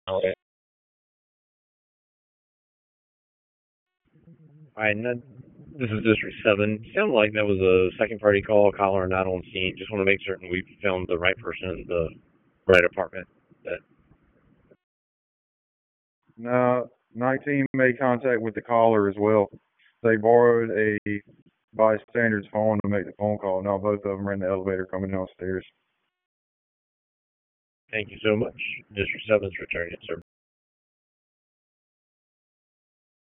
Okay. All right, and then this is District 7. Sounded like that was a second party call, caller not on scene. Just want to make certain we found the right person in the right apartment. That No, 19 made contact with the caller as well. They borrowed a bystander's phone to make the phone call. Now both of them are in the elevator coming downstairs. Thank you so much. District 7's returning, sir.